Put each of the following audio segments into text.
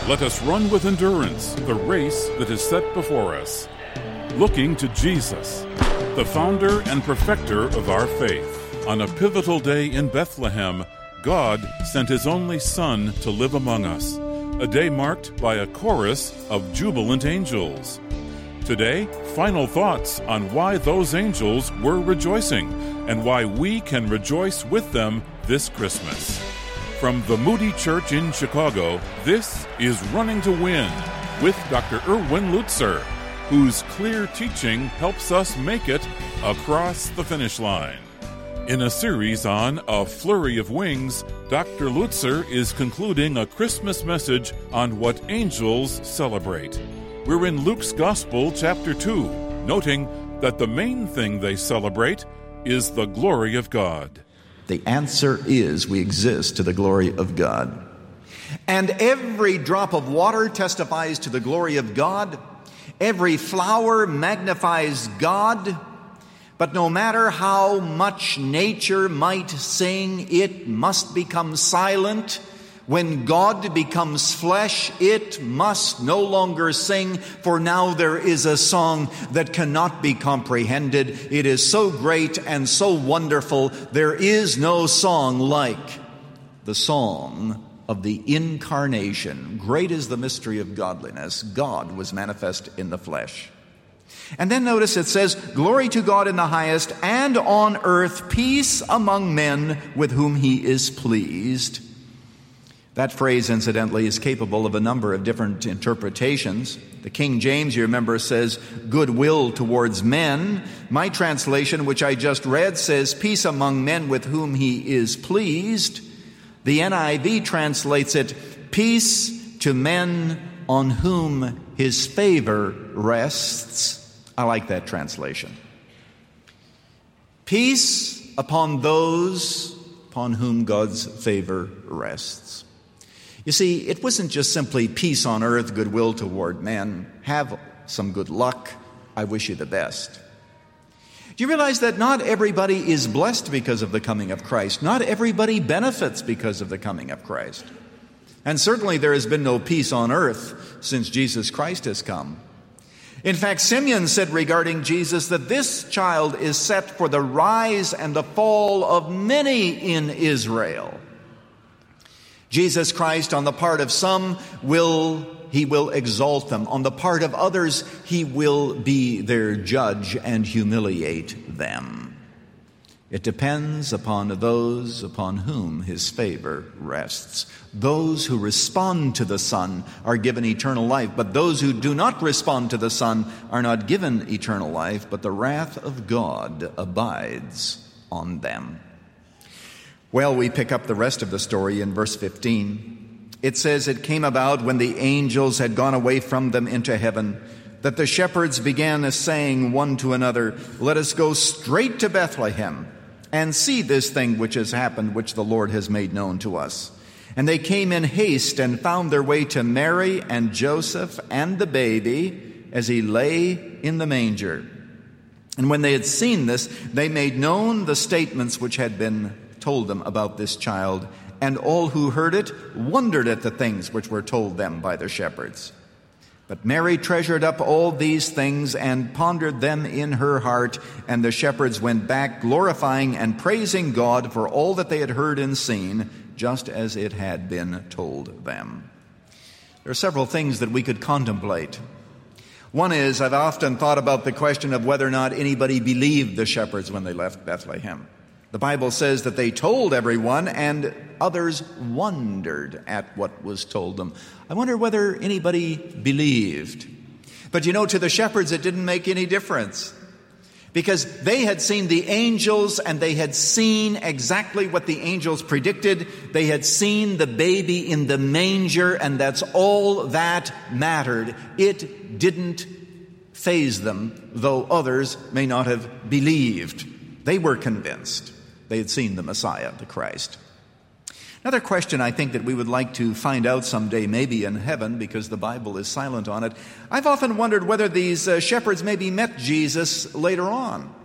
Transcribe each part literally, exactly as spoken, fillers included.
Let us run with endurance the race that is set before us, looking to Jesus, the founder and perfecter of our faith. On a pivotal day in Bethlehem, God sent His only Son to live among us, a day marked by a chorus of jubilant angels. Today, final thoughts on why those angels were rejoicing and why we can rejoice with them this Christmas. From the Moody Church in Chicago, this is Running to Win with Doctor Erwin Lutzer, whose clear teaching helps us make it across the finish line. In a series on A Flurry of Wings, Doctor Lutzer is concluding a Christmas message on what angels celebrate. We're in Luke's Gospel, chapter two, noting that the main thing they celebrate is the glory of God. The answer is we exist to the glory of God. And every drop of water testifies to the glory of God. Every flower magnifies God. But no matter how much nature might sing, it must become silent. When God becomes flesh, it must no longer sing, for now there is a song that cannot be comprehended. It is so great and so wonderful, there is no song like the song of the incarnation. Great is the mystery of godliness. God was manifest in the flesh. And then notice it says, "Glory to God in the highest, and on earth peace among men with whom He is pleased." That phrase, incidentally, is capable of a number of different interpretations. The King James, you remember, says goodwill towards men. My translation, which I just read, says peace among men with whom He is pleased. The N I V translates it peace to men on whom His favor rests. I like that translation. Peace upon those upon whom God's favor rests. You see, it wasn't just simply peace on earth, goodwill toward men. Have some good luck. I wish you the best. Do you realize that not everybody is blessed because of the coming of Christ? Not everybody benefits because of the coming of Christ. And certainly there has been no peace on earth since Jesus Christ has come. In fact, Simeon said regarding Jesus that this child is set for the rise and the fall of many in Israel. Jesus Christ, on the part of some, will He will exalt them. On the part of others, He will be their judge and humiliate them. It depends upon those upon whom His favor rests. Those who respond to the Son are given eternal life, but those who do not respond to the Son are not given eternal life, but the wrath of God abides on them. Well, we pick up the rest of the story in verse fifteen. It says, "It came about when the angels had gone away from them into heaven, that the shepherds began saying one to another, 'Let us go straight to Bethlehem and see this thing which has happened, which the Lord has made known to us.' And they came in haste and found their way to Mary and Joseph and the baby as he lay in the manger. And when they had seen this, they made known the statements which had been told them about this child, and all who heard it wondered at the things which were told them by the shepherds. But Mary treasured up all these things and pondered them in her heart, and the shepherds went back glorifying and praising God for all that they had heard and seen, just as it had been told them." There are several things that we could contemplate. One is, I've often thought about the question of whether or not anybody believed the shepherds when they left Bethlehem. The Bible says that they told everyone, and others wondered at what was told them. I wonder whether anybody believed. But you know, to the shepherds it didn't make any difference, because they had seen the angels and they had seen exactly what the angels predicted. They had seen the baby in the manger, and that's all that mattered. It didn't faze them, though others may not have believed. They were convinced. They had seen the Messiah, the Christ. Another question I think that we would like to find out someday, maybe in heaven, because the Bible is silent on it. I've often wondered whether these uh, shepherds maybe met Jesus later on,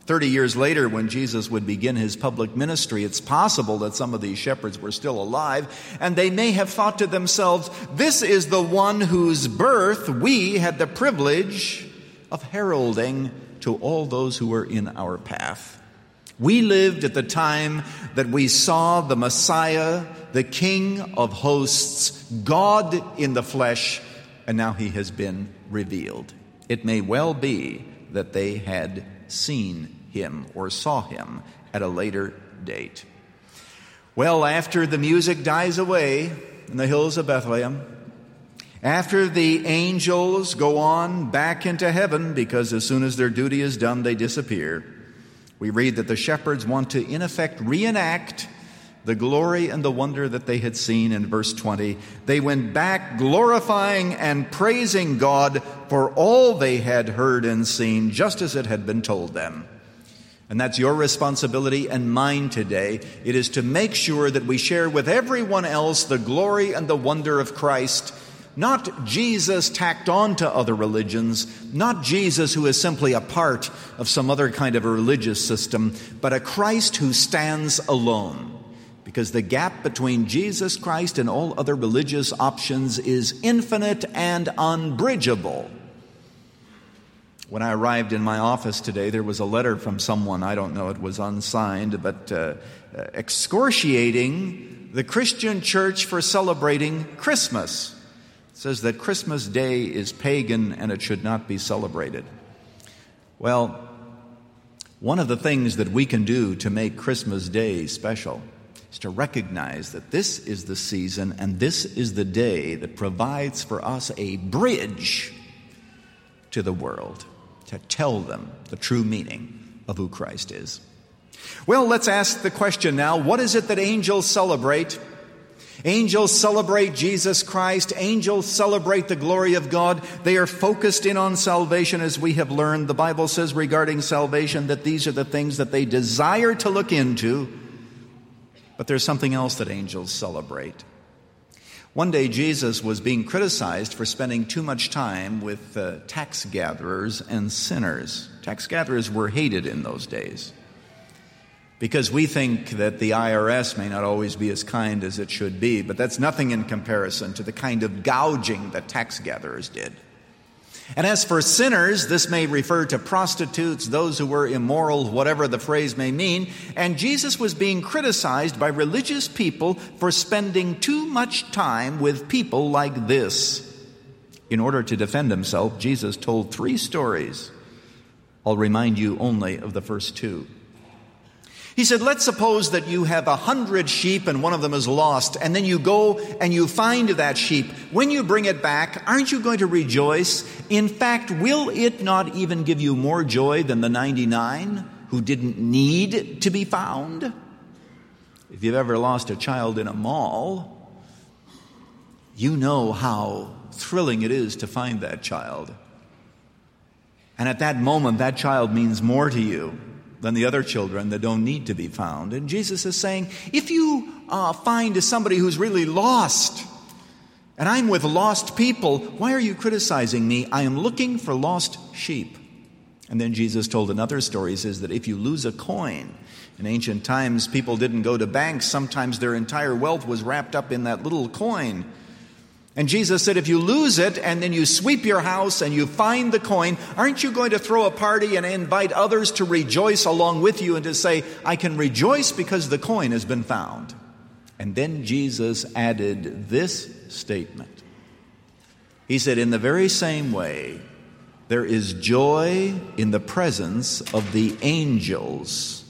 Thirty years later, when Jesus would begin his public ministry, it's possible that some of these shepherds were still alive, and they may have thought to themselves, this is the one whose birth we had the privilege of heralding to all those who were in our path. We lived at the time that we saw the Messiah, the King of hosts, God in the flesh, and now he has been revealed. It may well be that they had seen him or saw him at a later date. Well, after the music dies away in the hills of Bethlehem, after the angels go on back into heaven, because as soon as their duty is done, they disappear, we read that the shepherds want to, in effect, reenact the glory and the wonder that they had seen in verse twenty. They went back glorifying and praising God for all they had heard and seen, just as it had been told them. And that's your responsibility and mine today. It is to make sure that we share with everyone else the glory and the wonder of Christ, not Jesus tacked on to other religions, not Jesus who is simply a part of some other kind of a religious system, but a Christ who stands alone. Because the gap between Jesus Christ and all other religious options is infinite and unbridgeable. When I arrived in my office today, there was a letter from someone, I don't know, it was unsigned, but uh, excoriating the Christian church for celebrating Christmas. It says that Christmas Day is pagan and it should not be celebrated. Well, one of the things that we can do to make Christmas Day special is to recognize that this is the season and this is the day that provides for us a bridge to the world, to tell them the true meaning of who Christ is. Well, let's ask the question now, what is it that angels celebrate? Angels celebrate Jesus Christ. Angels celebrate the glory of God. They are focused in on salvation, as we have learned. The Bible says regarding salvation that these are the things that they desire to look into. But there's something else that angels celebrate. One day Jesus was being criticized for spending too much time with uh, tax gatherers and sinners. Tax gatherers were hated in those days because we think that the I R S may not always be as kind as it should be, but that's nothing in comparison to the kind of gouging that tax gatherers did. And as for sinners, this may refer to prostitutes, those who were immoral, whatever the phrase may mean. And Jesus was being criticized by religious people for spending too much time with people like this. In order to defend himself, Jesus told three stories. I'll remind you only of the first two. He said, let's suppose that you have a hundred sheep and one of them is lost, and then you go and you find that sheep. When you bring it back, aren't you going to rejoice? In fact, will it not even give you more joy than the ninety-nine who didn't need to be found? If you've ever lost a child in a mall, you know how thrilling it is to find that child. And at that moment, that child means more to you than the other children that don't need to be found. And Jesus is saying, if you uh, find somebody who's really lost, and I'm with lost people, why are you criticizing me? I am looking for lost sheep. And then Jesus told another story. He says that if you lose a coin, in ancient times people didn't go to banks. Sometimes their entire wealth was wrapped up in that little coin. And Jesus said, if you lose it and then you sweep your house and you find the coin, aren't you going to throw a party and invite others to rejoice along with you and to say, I can rejoice because the coin has been found? And then Jesus added this statement. He said, in the very same way, there is joy in the presence of the angels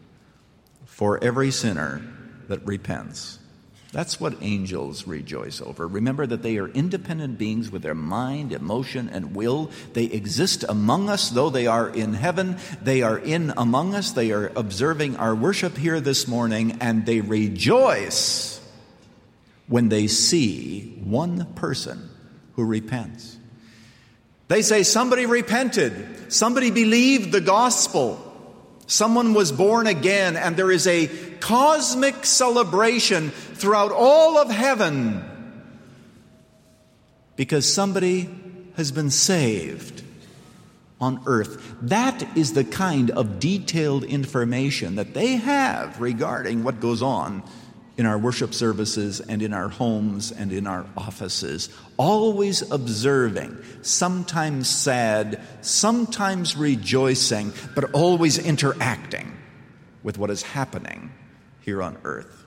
for every sinner that repents. That's what angels rejoice over. Remember that they are independent beings with their mind, emotion, and will. They exist among us, though they are in heaven. They are in among us. They are observing our worship here this morning, and they rejoice when they see one person who repents. They say, somebody repented. Somebody believed the gospel. Someone was born again, and there is a cosmic celebration throughout all of heaven because somebody has been saved. on earth. That is the kind of detailed information that they have regarding what goes on in our worship services and in our homes and in our offices. Always observing, sometimes sad, sometimes rejoicing, but always interacting with what is happening here on earth.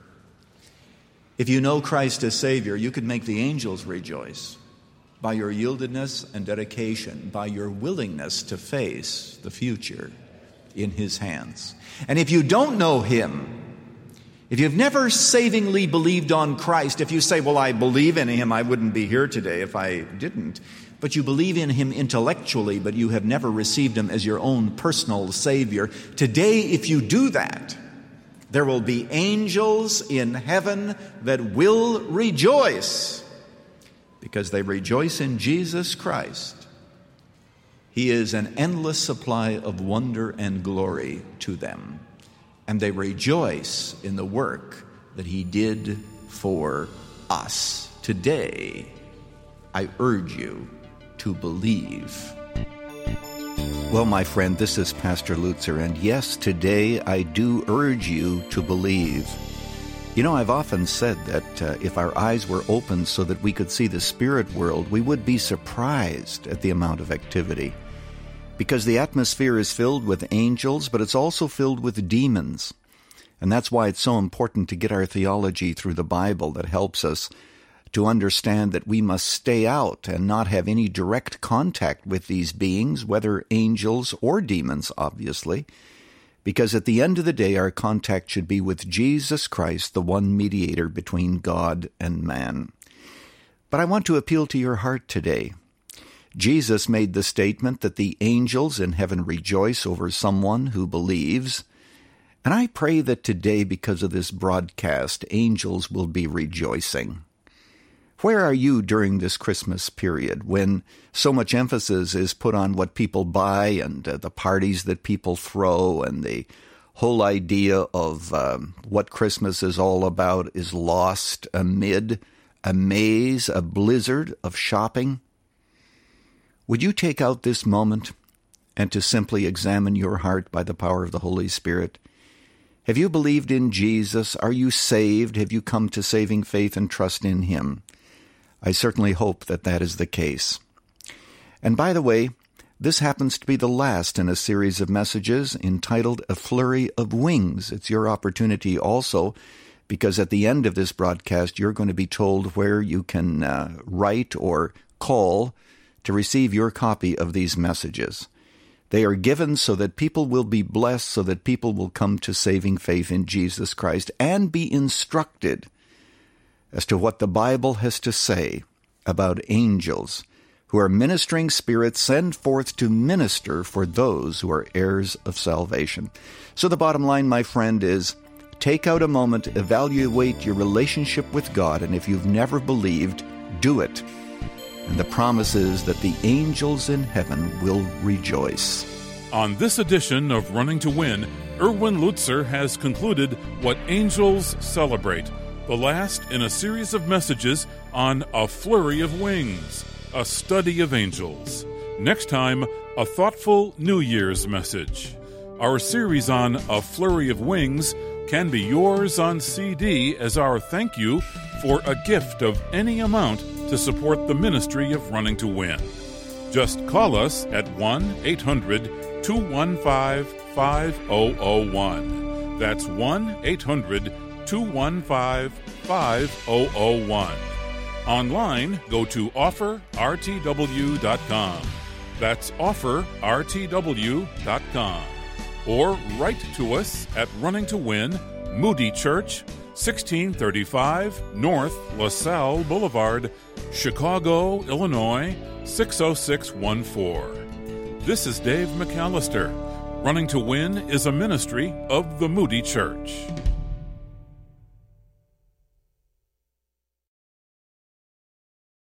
If you know Christ as Savior, you could make the angels rejoice by your yieldedness and dedication, by your willingness to face the future in His hands. And if you don't know Him, if you've never savingly believed on Christ, if you say, well, I believe in Him, I wouldn't be here today if I didn't, but you believe in Him intellectually, but you have never received Him as your own personal Savior, today, if you do that, there will be angels in heaven that will rejoice because they rejoice in Jesus Christ. He is an endless supply of wonder and glory to them. And they rejoice in the work that He did for us. Today, I urge you to believe. Well, my friend, this is Pastor Lutzer, and yes, today I do urge you to believe. You know, I've often said that uh, if our eyes were open so that we could see the spirit world, we would be surprised at the amount of activity. Because the atmosphere is filled with angels, but it's also filled with demons. And that's why it's so important to get our theology through the Bible that helps us to understand that we must stay out and not have any direct contact with these beings, whether angels or demons, obviously. Because at the end of the day, our contact should be with Jesus Christ, the one mediator between God and man. But I want to appeal to your heart today. Jesus made the statement that the angels in heaven rejoice over someone who believes. And I pray that today, because of this broadcast, angels will be rejoicing. Where are you during this Christmas period when so much emphasis is put on what people buy and uh, the parties that people throw, and the whole idea of um, what Christmas is all about is lost amid a maze, a blizzard of shopping? Would you take out this moment and to simply examine your heart by the power of the Holy Spirit? Have you believed in Jesus? Are you saved? Have you come to saving faith and trust in Him? I certainly hope that that is the case. And by the way, this happens to be the last in a series of messages entitled A Flurry of Wings. It's your opportunity also, because at the end of this broadcast, you're going to be told where you can uh, write or call to receive your copy of these messages. They are given so that people will be blessed, so that people will come to saving faith in Jesus Christ and be instructed as to what the Bible has to say about angels who are ministering spirits sent forth to minister for those who are heirs of salvation. So the bottom line, my friend, is take out a moment, evaluate your relationship with God, and if you've never believed, do it. And the promise is that the angels in heaven will rejoice. On this edition of Running to Win, Erwin Lutzer has concluded What Angels Celebrate, the last in a series of messages on A Flurry of Wings, a study of angels. Next time, a thoughtful New Year's message. Our series on A Flurry of Wings can be yours on C D as our thank you for a gift of any amount to support the ministry of Running to Win. Just call us at one eight hundred two one five five zero zero one. That's one eight hundred two one five five zero zero one. Online, go to offer r t w dot com. That's offer r t w dot com. Or write to us at Running to Win, Moody Church, sixteen thirty-five North LaSalle Boulevard, Chicago, Illinois, six oh six one four. This is Dave McAllister. Running to Win is a ministry of the Moody Church.